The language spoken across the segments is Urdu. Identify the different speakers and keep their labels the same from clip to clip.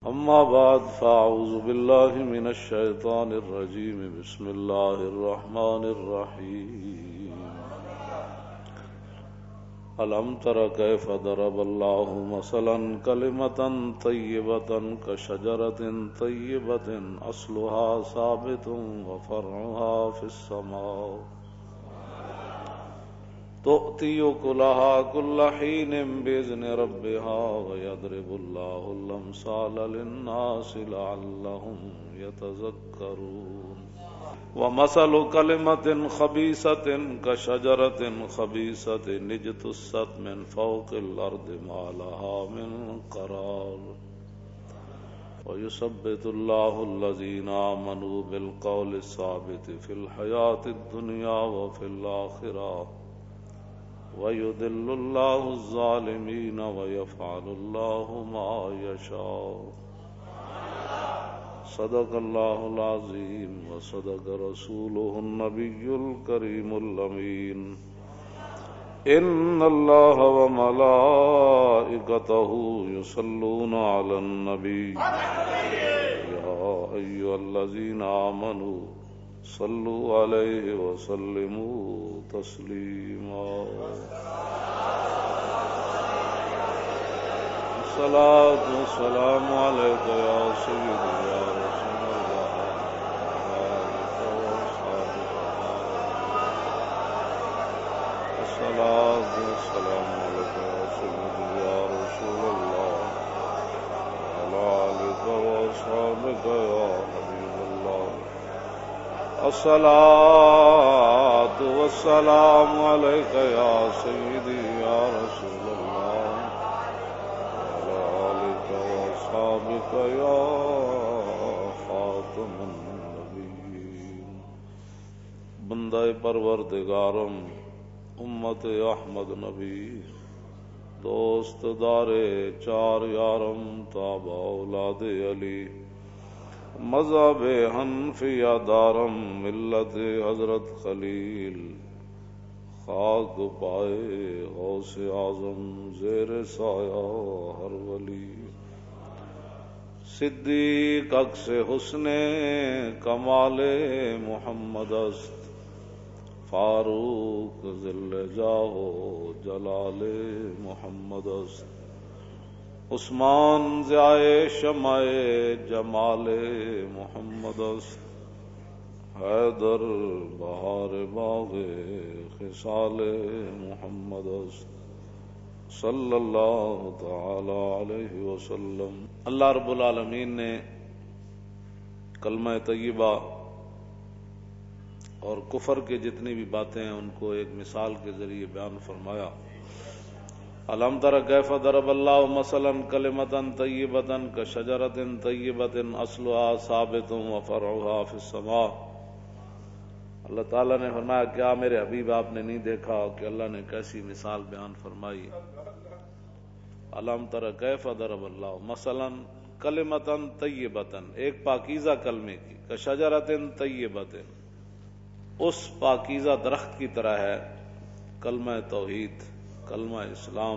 Speaker 1: أما بعد فأعوذ بالله من الشيطان الرجيم بسم الله الرحمن الرحيم ألم تر كيف ضرب الله مثلا كلمة طيبة كشجرة طيبة أصلها ثابت وفرعها في السماء تؤتي أكلها كل حين بإذن ربها ويضرب الله الأمثال للناس لعلهم يتذكرون ومثل كلمة خبيثة كشجرة خبيثة اجتثت من فوق الأرض ما لها من قرار ويثبت الله الذين آمنوا بالقول الثابت في الحياة الدنيا وفي الآخرة ويذل الله الظالمين ويفعل الله ما يشاء صدق الله العظيم وصدق رسوله النبي الكريم الأمين إن الله وملائكته يصلون على النبي يا أيها الذين آمنوا صلوا عليه وسلموا تسليما الصلاة والسلام عليك يا سيدي يا رسول الله الصلاة والسلام عليك يا سيدي يا رسول الله وعلى آلك وأصحابك يا حبيب الله الصلاة والسلام عليك يا سيدي يا رسول الله وعلى آلك وأصحابك يا خاتم النبيين بندہ پروردگارم امت احمد نبی دوست دار چار یارم تابع اولاد علی مذہب حنفیہ دارم ملت حضرت خلیل خاک پائے غوث اعظم زیر سایہ ہر ولی صدیق عکس حسن کمال محمد است فاروق ذل جاہ جلال محمد است عثمان ضیائے شمع جمال محمد است حیدر بہار باغ خصال محمد است صلی اللہ تعالی علیہ وسلم۔ اللہ رب العالمین نے کلمہ طیبہ اور کفر کے جتنی بھی باتیں ہیں ان کو ایک مثال کے ذریعے بیان فرمایا۔ الم تر کیف ضرب اللہ مثلا کلمۃ طیبۃ کشجرۃ طیبۃ اصلها ثابت وفرعها فی السماء۔ اللہ تعالیٰ نے فرمایا کیا میرے حبیب آپ نے نہیں دیکھا کہ اللہ نے کیسی مثال بیان فرمائی۔ الم تر کیف ضرب اللہ مثلا کلمۃ طیبۃ، ایک پاکیزہ کلمے کی، کشجرۃ طیبۃ، اس پاکیزہ درخت کی طرح ہے کلمہ توحید، کلمہ اسلام،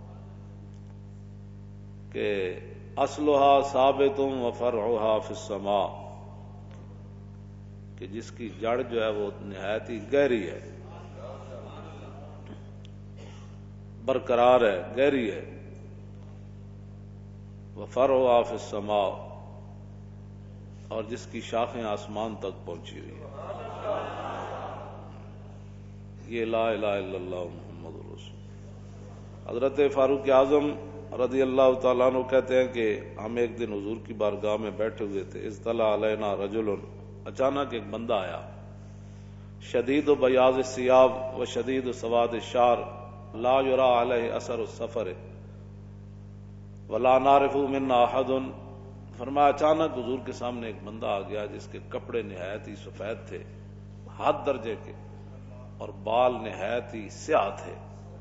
Speaker 1: کہ اصلها ثابت وفرعها فی السماء، کہ جس کی جڑ جو ہے وہ نہایت ہی گہری ہے، برقرار ہے، گہری ہے، وفرعها فی السماء، اور جس کی شاخیں آسمان تک پہنچی ہوئی ہیں۔ یہ لا الہ الا اللہ محمد رسول۔ حضرت فاروق اعظم رضی اللہ تعالیٰ عنہ کہتے ہیں کہ ہم ایک دن حضور کی بارگاہ میں بیٹھے ہوئے تھے، اطلع علینا رجل، اچانک ایک بندہ آیا، شدید بیاض الثیاب و شدید سواد الشعر لا یری علیہ اثر السفر ولا نعرف منا احد۔ فرمایا اچانک حضور کے سامنے ایک بندہ آ گیا جس کے کپڑے نہایت ہی سفید تھے، حد درجے کے، اور بال نہایت ہی سیاہ تھے،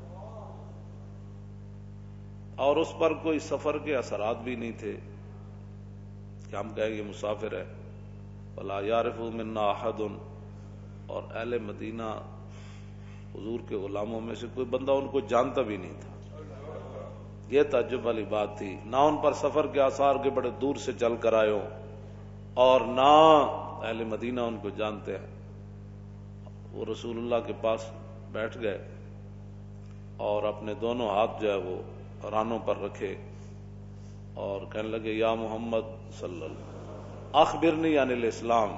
Speaker 1: اور اس پر کوئی سفر کے اثرات بھی نہیں تھے کہ ہم کہیں یہ مسافر ہے۔ ولا یعرف منا احد، اور اہل مدینہ حضور کے غلاموں میں سے کوئی بندہ ان کو جانتا بھی نہیں تھا۔ یہ تعجب والی بات تھی، نہ ان پر سفر کے آثار کے بڑے دور سے چل کر آئے ہوں اور نہ اہل مدینہ ان کو جانتے ہیں۔ وہ رسول اللہ کے پاس بیٹھ گئے اور اپنے دونوں ہاتھ جو ہے وہ رانوں پر رکھے اور کہنے لگے یا محمد صلی اللہ علیہ وسلم اخبرنی عن الاسلام،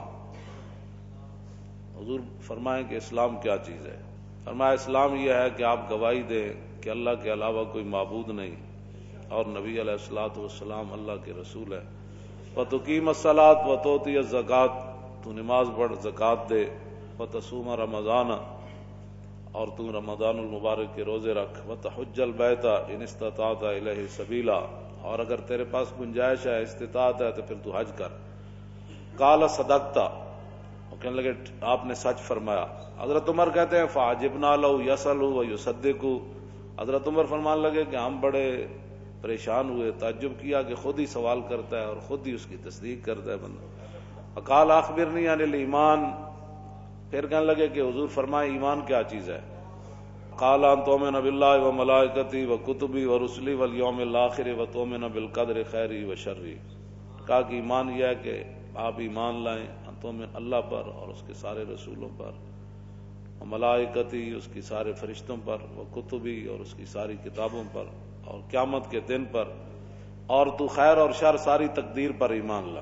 Speaker 1: حضور فرمائیں کہ اسلام کیا چیز ہے؟ فرمایا اسلام یہ ہے کہ آپ گواہی دیں کہ اللہ کے علاوہ کوئی معبود نہیں اور نبی علیہ الصلوۃ والسلام اللہ کے رسول ہے، وتقیم الصلاۃ وتؤتی الزکوٰۃ، تو نماز پڑھ زکوٰۃ دے، وتصوم رمضان، اور تم رمضان المبارک کے روزے رکھ، وتحج البیت ان استطعت الیہ سبیلا، اور اگر تیرے پاس گنجائش ہے استطاعت ہے تو پھر تو حج کر۔ قال صدقت، وہ کہنے لگے آپ نے سچ فرمایا۔ حضرت عمر کہتے ہیں فعجبنا لو یسأل ویصدق، حضرت عمر فرمان لگے کہ ہم بڑے پریشان ہوئے، تعجب کیا کہ خود ہی سوال کرتا ہے اور خود ہی اس کی تصدیق کرتا ہے بندہ۔ قال اخبرنی عن الایمان، پھر کہنے لگے کہ حضور فرمائے ایمان کیا چیز ہے؟ قال ان تؤمن باللہ وملائکتہ وکتبہ ورسلہ والیوم الآخر وتؤمن بالقدر خیرہ وشرہ، کہا کہ ایمان یہ ہے کہ آپ ایمان لائیں تؤمن اللہ پر اور اس کے سارے رسولوں پر، وملائکتہ اس کی سارے فرشتوں پر، وکتبہ اور اس کی ساری کتابوں پر، اور قیامت کے دن پر، اور تو خیر اور شر ساری تقدیر پر ایمان لا۔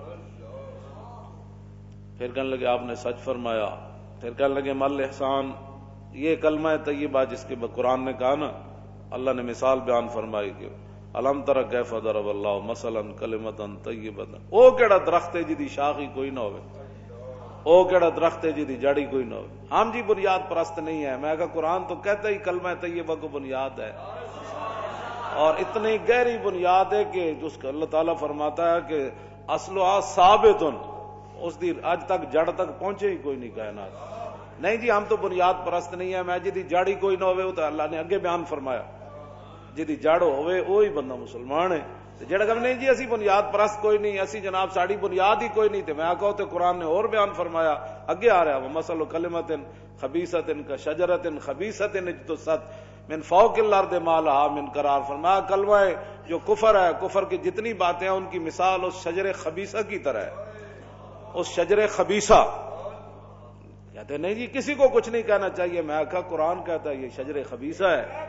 Speaker 1: پھر کہنے لگے آپ نے سچ فرمایا۔ پھر کہنے لگے مل احسان، یہ کلمہ طیبہ جس کے قرآن نے کہا نا، اللہ نے مثال بیان فرمائی کہ الم تر کیف ضرب اللہ مثلا کلمۃ طیبۃ، او کیڑا درخت ہے جدی شاخ ہی کوئی نہ ہوئے، او کیڑا درخت ہے جدی جڑ ہی کوئی نہ ہوئے۔ ہم جی بنیاد پرست نہیں ہے، میں کہا قرآن تو کہتا ہی کلمہ طیبہ کو بنیاد ہے، اور اتنی گہری بنیاد ہے کہ جس کا اللہ تعالیٰ فرماتا ہے کہ اصلها ثابت، اس دی اج تک جڑ تک پہنچے ہی کوئی نہیں کائنات۔ نہیں جی ہم تو بنیاد پرست نہیں ہے، میں جدی جڑ ہی کوئی نہ ہوئے، وہ تو اللہ نے اگے بیان فرمایا جدی جڑ ہوئے وہی بندہ مسلمان ہے۔ جڑا کہ نہیں جی اسی بنیاد پرست کوئی نہیں، اسی جناب ساڑی بنیاد ہی کوئی نہیں، تو میں کہو تو قرآن نے اور بیان فرمایا، اگے آ رہا ہے ومثل کلمۃ خبیثۃ کشجرۃ خبیثۃ اجتثت من فوق الارض ما لها من قرار، فرمایا کلمہ جو کفر ہے، کفر کی جتنی باتیں ہیں ان کی مثال اس شجر خبیثہ کی طرح ہے، اس شجر خبیثہ۔ کہتے نہیں جی کسی کو کچھ نہیں کہنا چاہیے، میں کہا قرآن کہتا ہے یہ شجر خبیثہ ہے۔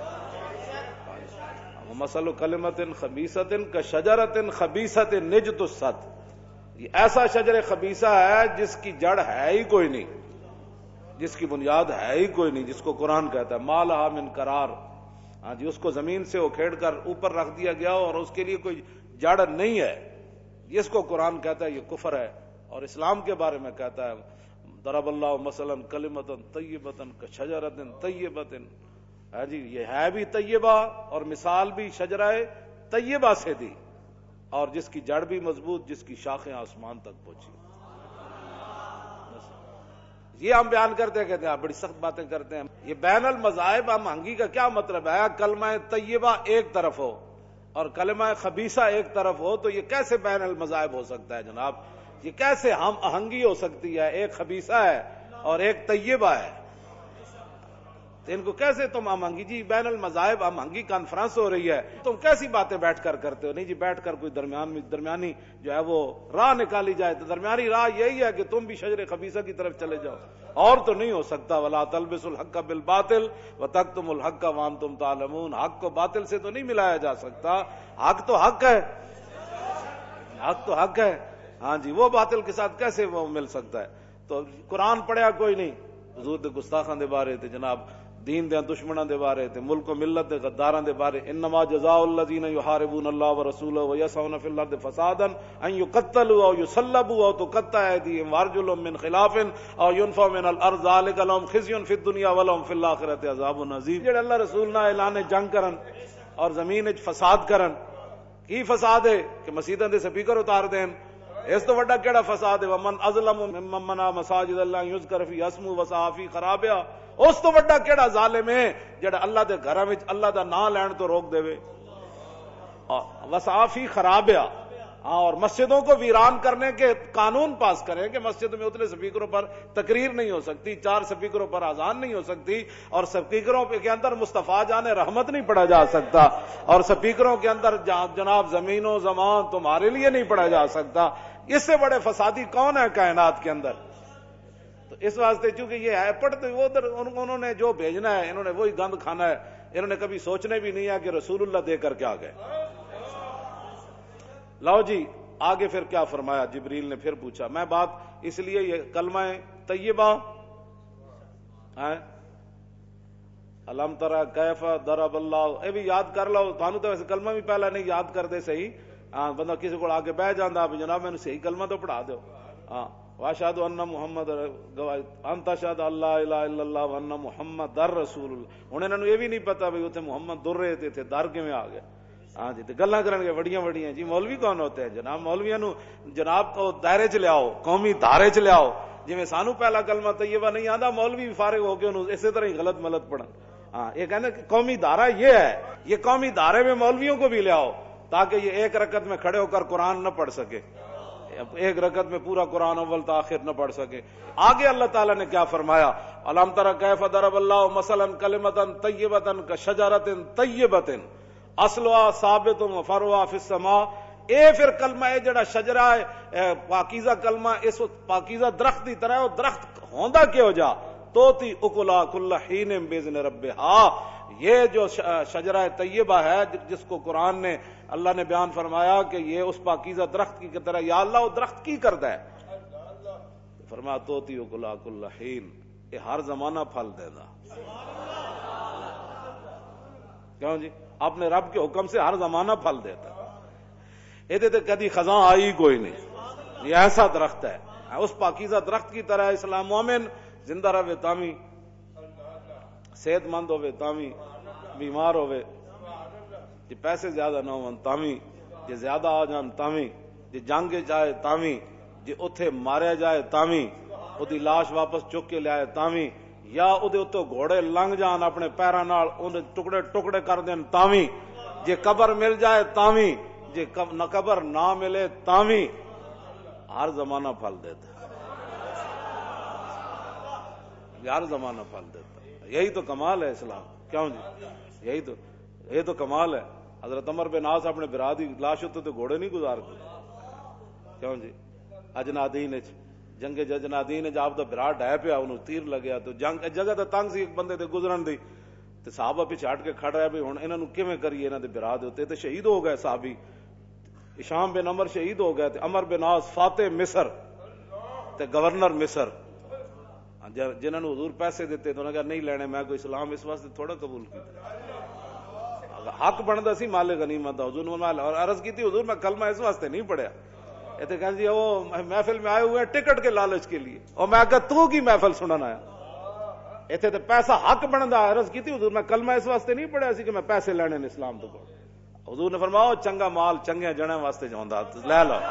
Speaker 1: ومثل کلمۃ خبیثۃ کشجرۃ خبیثۃ اجتثت، یہ ایسا شجر خبیثہ ہے جس کی جڑ ہے ہی کوئی نہیں، جس کی بنیاد ہے ہی کوئی نہیں، جس کو قرآن کہتا ہے ما لها من قرار، ہاں جی اس کو زمین سے اکھیڑ کر اوپر رکھ دیا گیا اور اس کے لیے کوئی جڑ نہیں ہے، جس کو قرآن کہتا ہے یہ کفر ہے۔ اور اسلام کے بارے میں کہتا ہے ضرب اللہ مثلا کلمۃ طیبۃ کشجرۃ طیبۃ، ہاں جی یہ ہے بھی طیبہ اور مثال بھی شجرہ طیبہ سے دی، اور جس کی جڑ بھی مضبوط، جس کی شاخیں آسمان تک پہنچی۔ یہ ہم بیان کرتے ہیں، کہتے ہیں آپ بڑی سخت باتیں کرتے ہیں۔ یہ بین المذاہب ہم ہنگی کا کیا مطلب ہے؟ کلمہ طیبہ ایک طرف ہو اور کلمہ خبیثہ ایک طرف ہو تو یہ کیسے بین المذاہب ہو سکتا ہے جناب؟ یہ کیسے ہم آہنگی ہو سکتی ہے؟ ایک خبیثہ ہے اور ایک طیبہ ہے، تو ان کو کیسے تم آہنگی؟ جی بین المذاہب آہنگی کانفرنس ہو رہی ہے، تم کیسی باتیں بیٹھ کر کرتے ہو؟ نہیں جی بیٹھ کر کوئی درمیانی جو ہے وہ راہ نکالی جائے، تو درمیانی راہ یہی ہے کہ تم بھی شجر خبیثہ کی طرف چلے جاؤ، اور تو نہیں ہو سکتا۔ ولا تلبسوا الحق بالباطل وتکتموا الحق وانتم تعلمون، حق کو باطل سے تو نہیں ملایا جا سکتا، حق تو حق ہے، حق تو حق ہے، ہاں جی وہ باطل کے ساتھ کیسے وہ مل سکتا ہے؟ تو قرآن پڑھیا کوئی نہیں، حضور دے گستاخاں دے بارے تے جناب دین دے دشمناں دے بارے تے ملک و ملت دے غداراں دے بارے، انما جزاء الذین یحاربون اللہ ورسولہ ویسعون فی الارض فسادا ان یقتلوا او یصلبوا او تقطع ایدیہم وارجلہم من خلاف او ینفوا من الارض ذلک لهم خزی فی الدنیا ولہم فی الآخرۃ عذاب عظیم۔ جڑے اللہ رسول نہ اعلان جنگ کرن اور زمین وچ فساد کرن، کی فساد ہے کہ مسیتاں دے سپیکر اتار دین، اس تو وڈا کیڑا فساد ہے؟ ومن اظلم ممن منع مساجد اللہ یذکر فی اسمہ وسعی فی خرابها، اس تو وڈا کیڑا ظالم ہے جڑا اللہ دے گھراں وچ اللہ دا نام لین تو روک دے وسعی فی خرابها، ہاں، اور مسجدوں کو ویران کرنے کے قانون پاس کریں کہ مسجد میں اتنے سپیکروں پر تقریر نہیں ہو سکتی، 4 سپیکروں پر اذان نہیں ہو سکتی، اور سپیکروں کے اندر مصطفیٰ جان رحمت نہیں پڑھا جا سکتا، اور سپیکروں کے اندر جناب زمین و زمان تمہارے لیے نہیں پڑھا جا سکتا۔ اس سے بڑے فسادی کون ہے کائنات کے اندر؟ تو اس واسطے چونکہ یہ ہے پڑھتے وہ ادھر انہوں نے جو بھیجنا ہے انہوں نے وہی گند کھانا ہے، انہوں نے کبھی سوچنے بھی نہیں ہے کہ رسول اللہ دے کر کیا گئے۔ لاؤ جی آگے پھر کیا فرمایا؟ جبریل نے پھر پوچھا، میں بات اس لیے یہ کلمہ طیبہ الم ترى کیف ضرب اللہ، اے بھی یاد کر لو، تھانو تو ویسے کلمہ بھی پہلا نہیں یاد کر دے صحیح، ہاں بندہ کسی کو آگے بہ جاندہ بھی جناب میں نے صحیح کلمہ تو پڑھا دو، ہاں واشہد ان محمد انت شہد اللہ الہ الا اللہ وان محمد در رسول اللہ۔ انہوں نے یہ بھی نہیں پتا بھی اتنے محمد در رہے تھے در کیویں آ گئے؟ ہاں جی گلاں کرن گے بڑیاں بڑیاں، جی مولوی کون ہوتے ہیں جناب؟ مولویاں نو جناب تو دائرے چ لیاؤ، قومی دھارے چ لیاؤ، جویں سانو پہلا کلمہ طیبہ نہیں آندا مولوی بھی فارغ ہو کے انہوں اسی طرح ہی غلط ملت پڑھن۔ ہاں یہ کہنا کہ قومی دھارا یہ ہے، یہ قومی دھارے میں مولویوں کو بھی لے آؤ تاکہ یہ ایک رکعت میں کھڑے ہو کر قرآن نہ پڑھ سکے، ایک رکعت میں پورا قرآن اول تا آخر نہ پڑھ سکے۔ آگے اللہ تعالیٰ نے کیا فرمایا؟ الم تر کیف ضرب اللہ مثلا کلمۃ طیبۃ کشجرۃ طیبۃ اصلها ثابت وفرعها فی السماء۔ اے پھر کلمہ ہے جڑا شجرہ ہے پاکیزہ کلمہ، اس پاکیزہ درخت کی طرح، درخت ہوندا کیوں جا توتی اکلا کل حین باذن ربہا۔ یہ جو شجرہ طیبہ ہے جس کو قرآن نے اللہ نے بیان فرمایا کہ یہ اس پاکیزہ درخت کی طرح، یا اللہ وہ درخت کی کرتا ہے؟ فرمایا توتی اکلا کل حین، یہ ہر زمانہ پھل دے گا۔ کیوں جی؟ اپنے رب کے حکم سے ہر زمانہ پھل دیتا ہے، یہ کدی خزاں آئی کوئی نہیں، یہ ایسا درخت ہے اس پاکیزہ درخت کی طرح۔ اسلام مومن زندہ رہے تامی، صحت مند ہوئے تامی، بیمار ہوئے جی پیسے زیادہ نہ ہون تامی، جی زیادہ آ جان تامی، جی جنگ جائے تامی، جی اتھے ماریا جائے تامی، اودی لاش واپس چک کے لے آئے تامی، یا اودے اتوں گھوڑے لنگ جان اپنے پیراں نال اون ٹکڑے ٹکڑے کر دین تامی، جی قبر مل جائے تامی، جی نہ قبر نہ ملے تامی، ہر زمانہ پھل دیتا ہے، ہر زمانہ پھل دیتا ہے۔ یہی تو کمال ہے اسلام، کیوں جی؟ یہی تو کمال ہے۔ حضرت عمر بن عاص اپنے برادری لاش ہوتے تو گھوڑے نہیں گزارتے، کیوں جی؟ اجنادین جنگ اجنادین آپ دا برا ڈہ پیا، انہوں تیر لگیا تو جنگ جگہ تے تنگ سی ایک بندے تے گزرن دی، تے صحابہ پیچھے ہٹ کے کھڑ رہا بھی ہن انہاں نوں کیویں کریے، انہاں دے برا دے تے شہید ہو گئے صحابی، ہشام بن عمر شہید ہو گئے، تے عمر بن عاص فاتح مصر تے گورنر مصر، جنہوں نے حضور پیسے دیتے تو انہوں نے کہا نہیں لینے، میں کوئی اسلام اس واسطے تھوڑا قبول کیا، حق بنتا سی مال غنیمت، حضور نے اور عرض کی تھی حضور میں کلمہ اس واسطے نہیں پڑھیا، یہ کہتے جی وہ محفل میں آئے ہوئے ہیں ٹکٹ کے لالچ کے لیے، اور میں کہا تو کی محفل سنن آیا، اتنے تو پیسہ حق بنتا۔ عرض کی تھی حضور میں کلمہ اس واسطے نہیں پڑھیا سی کہ میں پیسے لینے نے اسلام تو پڑھ، حضور نے فرمایا چنگا مال چنگے جنے واسطے جاؤندا لے لو۔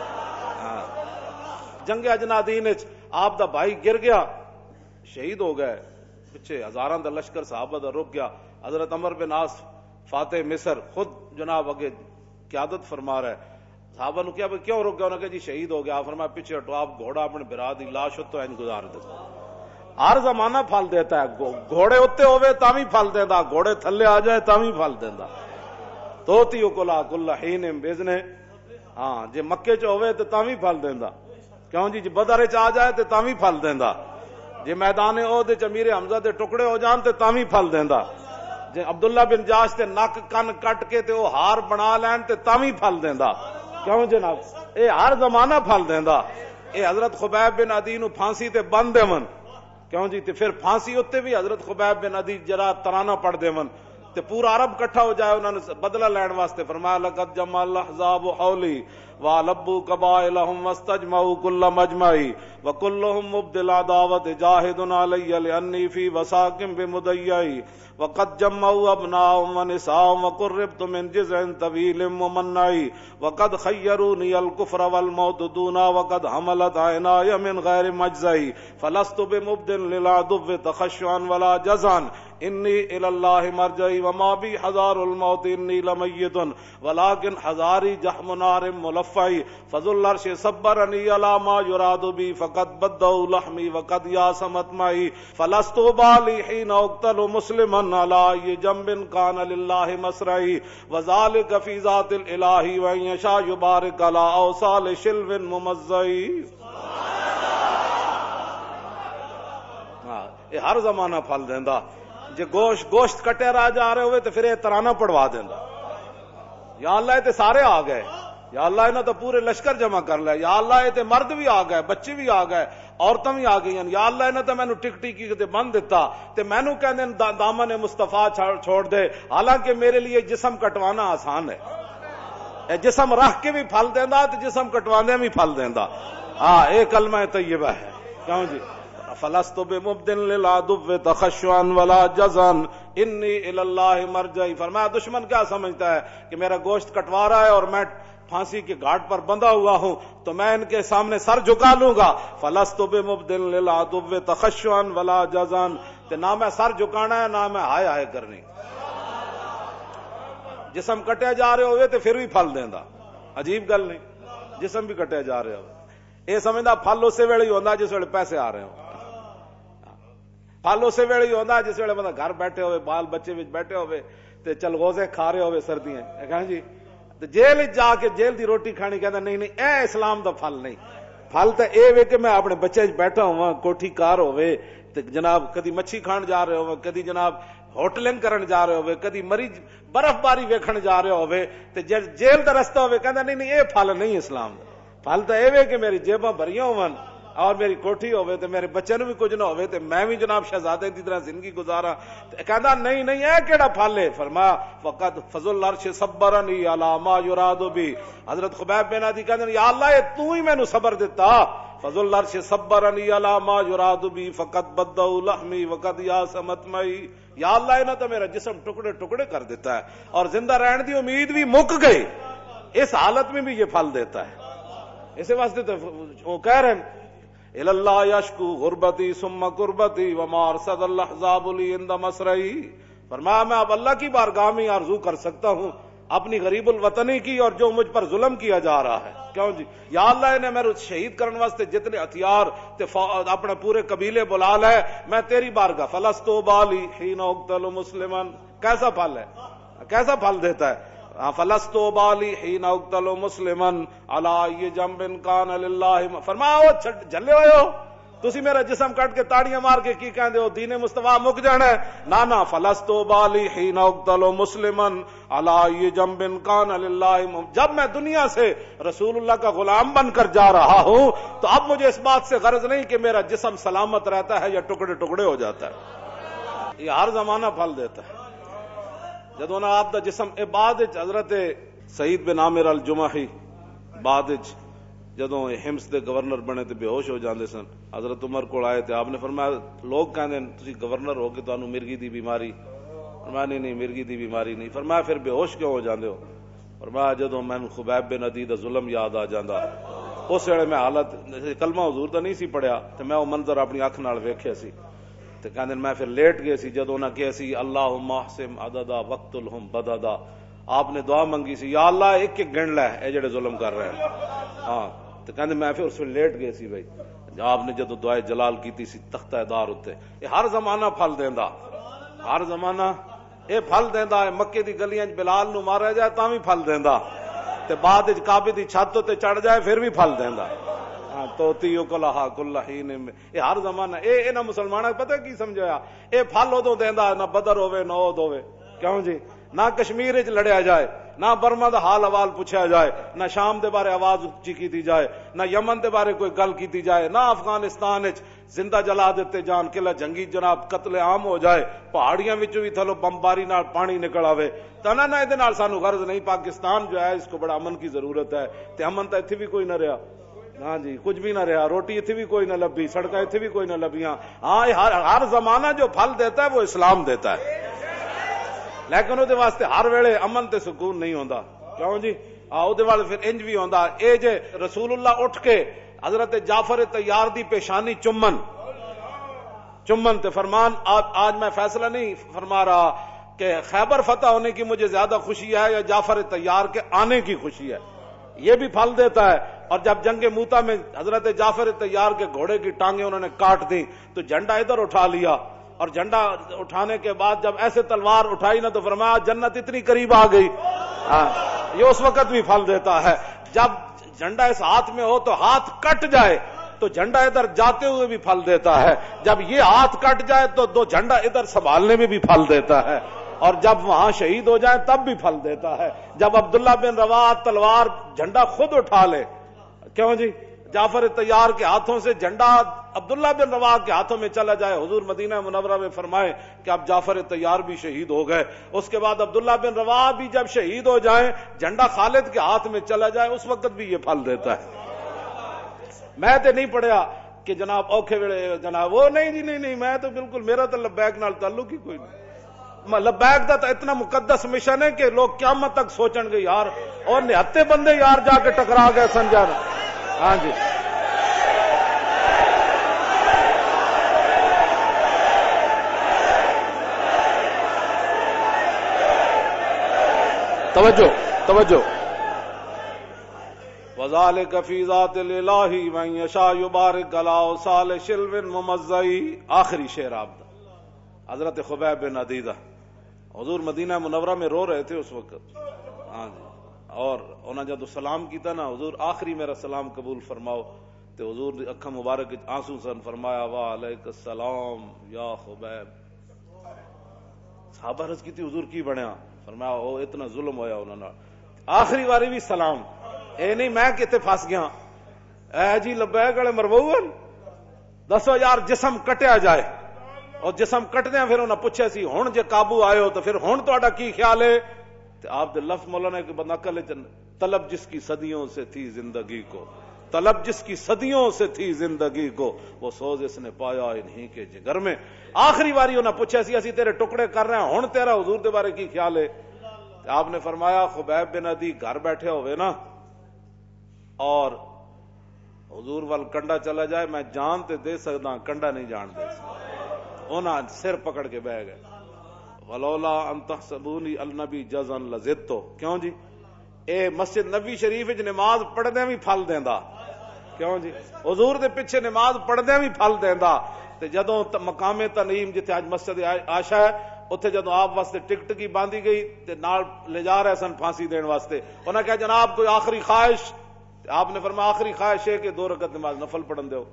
Speaker 1: جنگ اجنادین آپ دا بھائی گر گیا، شہید ہو گئے، پیچھے ہزاراں دا لشکر صحابہ دا رک گیا، حضرت عمر بن عاص فاتح مصر خود جناب اگے قیادت فرما رہا ہے، صحابہ نے کیا کیوں رک گیا؟ انہوں نے کہا جی شہید ہو گیا، آپ فرمایا پیچھے ہٹو، آپ گھوڑا اپنے برا دی لاش تو این گزار دے۔ ہر زمانہ پھل دیتا ہے، گھوڑے اتنے ہوئے تاوی پھل دیندا، گھوڑے تھلے آ جائے تاوی پھل دیندا، توتی اکلا کل حین باذن، ہاں جے مکے چ ہوئے تے تاوی پھل دیندا، کیوں جی؟ جے بدر چ آ جائے تے تاوی پھل دیندا، جے میدان عہد چ امیر حمزہ دے ٹکڑے ہو جان تے تاوی پھل دیندا، جے عبداللہ بن جاش تے نک کن کٹ کے تے وہ ہار بنا لین تے تاوی پھل دیندا، کیوں جناب؟ اے ہر زمانہ پھل دیندا۔ اے حضرت خبیب بن عدی نو پھانسی تے بن دیون، کیوں جی؟ تے پھر پھانسی اتے بھی حضرت خبیب بن عدی جرا ترانہ پڑھ دیون تے پورا عرب کٹھا ہو جائے انہوں نے بدلہ لین واسطے، فرمایا لقد جمع الاحزاب حولی وَلَبُّوا قبائلهم وَاسْتَجْمَعُوا كُلَّ مَجْمَعِ وکلہم مبدل عداوت جاہد علی لانی فی وساکم بمدیعی وقد جمعوا ابناءهم ونساءهم وقربت من جزع طویل ممنعی وقد خیرونی الکفر والموت دونا وقد حملت عینای من غیر مجزعی فلست بمبدل للعدو تخشعا ولا جزعا انی الی اللہ مرجعی وما بی حذار الموت انی لمیت ولکن حذاری جحم نار ملفعی فذو العرش صبرنی علی ما یراد بی فقد بدوا لحمی وقد یاس مطمعی فلست بالی حین اقتل مسلما علی جنب کان للہ مسرعی وذالک فی ذات الالہ وان یشاء یبارک علی اوصال شلو ممزعی. یہ ہر زمانہ پھل دیندا. جے گوشت کٹے راہ جا رہے ہوئے تو پھر یہ ترانہ پڑھوا دینا یا اللہ یہ تے سارے آ گئے, یا اللہ انہوں تو پورے لشکر جمع کر لیا, یا اللہ یہ تے مرد بھی آ گئے, بچے بھی آ گئے, عورتیں بھی آ گئی, یا اللہ انہوں تو مینوں ٹک ٹکی تے بند دیتا تے مینوں کہندے دامن مصطفیٰ چھوڑ دے, حالانکہ میرے لیے جسم کٹوانا آسان ہے. جسم رکھ کے بھی پھل دیندا تے جسم کٹوانے بھی پھل دیندا. ہاں اے کلمہ طیبہ ہے. کیوں جی فلست بمبدل للعدو تخشعا ولا جزعا انی الی اللہ مرجعی. فرمایا دشمن کیا سمجھتا ہے کہ میرا گوشت کٹوا رہا ہے اور میں پھانسی کے گھاٹ پر بندھا ہوا ہوں تو میں ان کے سامنے سر جھکا لوں گا. فلست بمبدل للعدو تخشعا ولا جزعا. نہ میں سر جھکانا ہے نہ میں ہائے ہائے کرنی. جسم کٹے جا رہے ہوئے تو پھر بھی پھل دیندا. عجیب گل نہیں, جسم بھی کٹے جا رہے ہوئے یہ سمجھدا پھل اسی ویلے ہی ہوندا جس ویلے پیسے آ رہے ہوں. پھل اسی ویلے ہی ہوندا جس ویلے بندہ گھر بیٹھے ہوئے بال بچے وچ بیٹھے ہوئے تے چلغوزے کھا رہے ہوئے سردیاں. کہاں جی تے جیل جا کے جیل دی روٹی کھانی کہندا نہیں نہیں اے اسلام دا پھل نہیں. پھل تے اے وے کہ میں اپنے بچے وچ بیٹھا ہواں, کوٹھی کار ہوئے تے جناب کدی مچھی کھان جا رہے ہوئے, کدی جناب ہوٹلنگ کرن جا رہے ہوئے, کدی مریض برف باری ویکھن جا رہے ہوئے تے جیل دا رستہ ہوئے کہندا نہیں نہیں اے پھل نہیں اسلام دا. پھل تے اے وے کہ میری جیباں بھریاں ہون اور میری کوٹھی ہوئے تے میرے بچے نو بھی کچھ نہ ہوئے تے میں بھی جناب شہزادے دی طرح زندگی گزارا. کہندا نہیں نہیں اے کیڑا پھل ہے. فرمایا فقط فضل العرش صبرنی علی ما یراد بی. حضرت خبیب بن عدی کہندے یا اللہ اے تو ہی مینوں صبر دیتا. فضل العرش صبرنی علی ما یراد بی فقط بدوا لحمی وقد یاس مطمعی. یا اللہ انہاں تو میرا جسم ٹکڑے ٹکڑے کر دیتا ہے اور زندہ رہنے دی امید بھی مک گئی. اس حالت میں بھی یہ پھل دیتا ہے. اسی واسطے تو وہ کہہ رہے ہیں الی اللہ یشکو غربتی ثم قربتی وما ارصد الاحزاب لی عند مسرعی. فرمایا میں اب اللہ کی بارگاہ میں آرزو کر سکتا ہوں اپنی غریب الوطنی کی اور جو مجھ پر ظلم کیا جا رہا ہے. کیوں جی یا اللہ انہیں میرے شہید کرنے واسطے جتنے ہتھیار اپنے پورے قبیلے بلا لے میں تیری بارگاہ. فلست بالی حین اقتل مسلما. کیسا پھل ہے, کیسا پھل دیتا ہے. فلست بالی حین اقتل مسلما علی جنب کان للہ. فرمایا جھلے ہوئے ہو تسی میرا جسم کٹ کے تاڑیاں مار کے کی کہندے ہو دین مصطفیٰ مک جانا ہے. نانا فلست بالی حین اقتل مسلما علی جنب کان للہ. جب میں دنیا سے رسول اللہ کا غلام بن کر جا رہا ہوں تو اب مجھے اس بات سے غرض نہیں کہ میرا جسم سلامت رہتا ہے یا ٹکڑے ٹکڑے ہو جاتا ہے. یہ ہر زمانہ پھل دیتا ہے. جدوں آپ دا جسم بعد حضرت سعید بن عامر الجمحی بعد جدوں ہمس دے گورنر بنے تے بے ہوش ہو جاندے سن. حضرت عمر کول آئے تے آپ نے فرمایا لوگ کہندے تسی گورنر ہو کے تانوں مرگی دی بیماری. فرمایا نہیں مرگی دی بیماری نہیں. فرمایا پھر بے ہوش کیوں ہو جاندے ہو. فرمایا جدوں میں خبیب بن عدی دا ظلم یاد آ جاندا اس ویلے میں حالت کلمہ حضور دا نہیں سی پڑھیا تے میں وہ منظر اپنی اکھ نال ویکھیا سی تے کہندے میں پھر لیٹ گئے سی. جدوں انہاں کہیا سی اللہم احسم عددا وقتلہم بددا. آپ نے دعا منگی سی یا اللہ ایک ایک گن لے اے جڑے ظلم کر رہے ہیں. ہاں تے کہندے میں پھر اس ویلے لیٹ گئے سی بھائی. آپ نے جدوں دعائے جلال کیتی سی تختہ دار اتے. یہ ہر زمانہ پھل دیندا, ہر زمانہ یہ پھل دیندا ہے. مکے دی گلیاں وچ بلال نو ماریا جائے تاں بھی پھل دیندا تے بعد وچ کعبے دی چھت تے چڑھ جائے پھر بھی پھل دیندا. توتی کلہا کل حین. یہ ہر زمانہ اے نہ مسلماناں پتہ کی سمجھایا اے پھل ادوں دیندا نہ بدر ہوے نہ اود ہوے. کیوں جی نہ کشمیر وچ لڑیا جائے, نہ برما دا حال احوال پوچھا جائے, نہ شام دے بارے آواز اونچی کیتی جائے, نہ یمن دے بارے کوئی گل کیتی جائے, نہ افغانستان وچ زندہ جلا دیتے جان قلعہ جنگی جناب قتل عام ہو جائے, پہاڑیاں وچوں بھی تھلو بمباری نال پانی نکل آوے. تنا نہ ادے نال سانو غرض نہیں. پاکستان جو ہے اس کو بڑا امن کی ضرورت ہے تے امن تے ایتھے بھی کوئی نہ رہیا. ہاں جی کچھ بھی نہ رہا, روٹی اتنے بھی کوئی نہ لبھی, سڑکیں اتنے بھی کوئی نہ لبیاں. ہاں ہر زمانہ جو پھل دیتا ہے وہ اسلام دیتا ہے, لیکن وہ واسطے ہر ویلے امن تے سکون نہیں ہوندا. کیوں جی وہ والے پھر انج بھی ہوندا. اے جے رسول اللہ اٹھ کے حضرت جعفر طیار دی پیشانی چمن تے فرمان, آج میں فیصلہ نہیں فرما رہا کہ خیبر فتح ہونے کی مجھے زیادہ خوشی ہے یا جعفر طیار کے آنے کی خوشی ہے, یہ بھی پھل دیتا ہے. اور جب جنگ موتا میں حضرت جعفر طیار کے گھوڑے کی ٹانگیں انہوں نے کاٹ دی تو جھنڈا ادھر اٹھا لیا, اور جھنڈا اٹھانے کے بعد جب ایسے تلوار اٹھائی نا تو فرمایا جنت اتنی قریب آ گئی. یہ اس وقت بھی پھل دیتا ہے. جب جھنڈا اس ہاتھ میں ہو تو ہاتھ کٹ جائے تو جھنڈا ادھر جاتے ہوئے بھی پھل دیتا ہے. جب یہ ہاتھ کٹ جائے تو دو جھنڈا ادھر سنبھالنے میں بھی پھل دیتا ہے. اور جب وہاں شہید ہو جائے تب بھی پھل دیتا ہے. جب عبداللہ بن رواحہ تلوار جھنڈا خود اٹھا لے, کیوں جی جعفر طیار کے ہاتھوں سے جھنڈا عبداللہ بن رواحہ کے ہاتھوں میں چلا جائے, حضور مدینہ منورہ میں فرمائے کہ اب جعفر طیار بھی شہید ہو گئے. اس کے بعد عبداللہ بن رواحہ بھی جب شہید ہو جائیں, جھنڈا خالد کے ہاتھ میں چلا جائے, اس وقت بھی یہ پھل دیتا ہے. میں تو نہیں پڑھیا کہ جناب اوکھے ویلے جناب وہ نہیں جی نہیں, میں تو بالکل میرا تو لبیک نال تعلق ہی کوئی نہیں. لبیک دا تو اتنا مقدس مشن ہے کہ لوگ قیامت تک سوچن گے یار اور نہتے بندے یار جا کے ٹکرا گئے سنجر. ہاں جی توجہ وذالک فی ذات الالہ من یشاء یبارک علی صالح شلو ممزئی. آخری شعر آپ دا حضرت خبیب بن عدیدہ حضور مدینہ منورہ میں رو رہے تھے اس وقت. ہاں جی, اور انہوں نے جب سلام کیتا نا حضور آخری میرا سلام قبول فرماؤ, تو حضور اکھا مبارک آنسو سن فرمایا وعلیک السلام یا خبیب. صحابہ عرض کی تھی حضور کی بنیا, فرمایا او اتنا ظلم ہویا انہوں نے, آخری باری بھی سلام. اے نہیں میں کتے پھنس گیا, اے جی لبیک والے مربوون دسو یار جسم کٹیا جائے, اور جسم کٹدیا پھر انہیں پوچھا سی ہن جے قابو آئے ہو تو پھر ہن تہاڈا کی خیال ہے؟ آپ دے لفظ مولانا کہ بندہ کل طلب جس کی صدیوں سے تھی زندگی کو, طلب جس کی صدیوں سے تھی زندگی کو, وہ سوز اس نے پایا انہی کے جگر میں. آخری باری انہیں پوچھا سی اسی تیرے ٹکڑے کر رہے ہیں, ہن تیرا حضور دے بارے کی خیال ہے؟ آپ نے فرمایا خبیب بن عدی گھر بیٹھے ہوئے نا اور حضور وال کنڈا چلا جائے میں جان تے دے سکتا کنڈا نہیں جان دے سکتا. انہاں سر پکڑ کے بہ گئے ولولا ان تحسبونی النبی جزن لزدتو. کیوں جی اے مسجد نبی شریف وچ نماز پڑھدے بھی پھل دیندا, کیوں جی حضور دے پیچھے نماز پڑھدے بھی پھل دیندا. تے جدوں مقام تنعیم جتھے اج مسجد عائشہ ہے اتھے جدوں آپ واسطے ٹکٹ کی باندھی گئی تے نال لے جا رہے سن پھانسی دین واسطے, انہاں کہا جناب کوئی آخری خواہش؟ آپ نے فرمایا آخری خواہش ہے کہ 2 رکعت نماز نفل پڑھن دیو.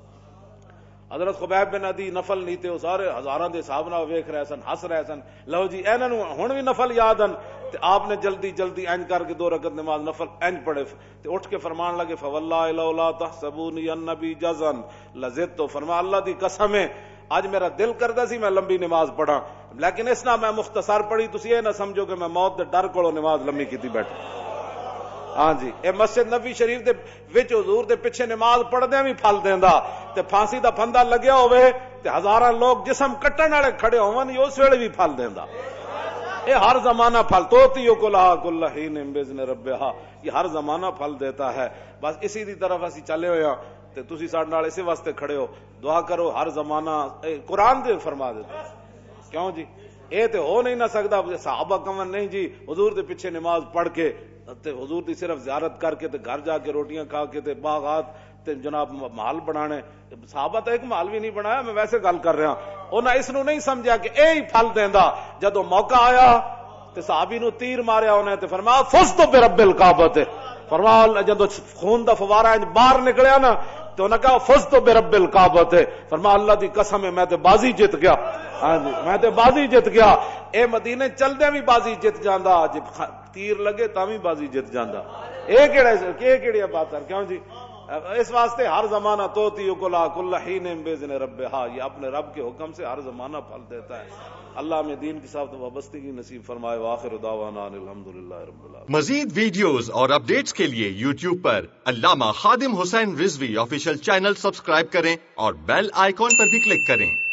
Speaker 1: حضرت خبیب بن عدی نفل نہیں تے سارے ہزاراں دے حساب نال ویکھ رہے سن, ہس رہے سن, لو جی انہاں نوں ہن وی نفل یاد ہن. تے آپ نے جلدی انج کر کے 2 رکعت نماز نفل انج پڑھے تے اٹھ کے فرمان لگے فواللہ لولا تحسبونی النبی جزن لزدت. فرمایا اللہ دی قسم ہے اج میرا دل کردا سی میں لمبی نماز پڑھاں, لیکن اس نہ میں مختصر پڑھی, تسی یہ نہ سمجھو کہ میں موت دے ڈر کولوں نماز لمبی کیتی بیٹھا. ہاں جی اے مسجد نبی شریف دے وچ حضور دے پیچھے نماز پڑھدے بھی پھل دیندا, تے پھانسی دا پھندا لگیا ہوئے تے ہزاراں لوگ جسم کٹن والے کھڑے ہون اس ویلے بھی پھل دیندا. اے ہر زمانہ پھل توتی کلھا کل حین باذن ربھا, یہ ہر زمانہ پھل دیتا ہے. بس اسی دی طرف اسی چلے ہوئے ہاں تے تسی ساڈے نال اسی واسطے کھڑے ہو, دعا کرو ہر زمانہ قرآن دے فرما دیتا. کیوں جی اے تے ہو نہیں نہ سکدا صحابہ کمن نہیں جی حضور دے پیچھے نماز پڑھ کے تے حضور دی صرف زیارت کر کے تے گھر جا کے روٹیاں کھا کے تے باغات تے جناب محل بنانے. صحابہ تو ایک محل بھی نہیں بنایا, میں ویسے گل کر رہا. انہاں اس نو نہیں سمجھا کہ اے ہی پھل دیندا. جدوں موقع آیا تے صحابی نو تیر ماریا انہیں تے فرمایا فزت برب الکعبہ. فرمایا جدوں خون دا فوارہ باہر نکلیا نا تو انہوں نے کہا فزت برب الکعبہ. فرمایا اللہ دی قسم ہے میں تے بازی جت گیا. ہاں جی میں تے بازی جت گیا. اے مدینے چلدے بھی بازی جت جاندا, جب تیر لگے تاں بھی بازی جت جاندا. اے کیڑا کیڑی بات ہے؟ کیوں جی اس واسطے ہر زمانہ توتی کلا کل حین باذن ربھا، یہ اپنے رب کے حکم سے ہر زمانہ پھل دیتا ہے۔ اللہ میں دین کے ساتھ وابستگی نصیب فرمائے۔ وآخر دعوانا الحمدللہ رب العالمین۔
Speaker 2: مزید ویڈیوز اور اپڈیٹس کے لیے یوٹیوب پر Allama Khadim Hussain Rizvi official channel subscribe کریں اور بیل آئیکن پر بھی کلک کریں۔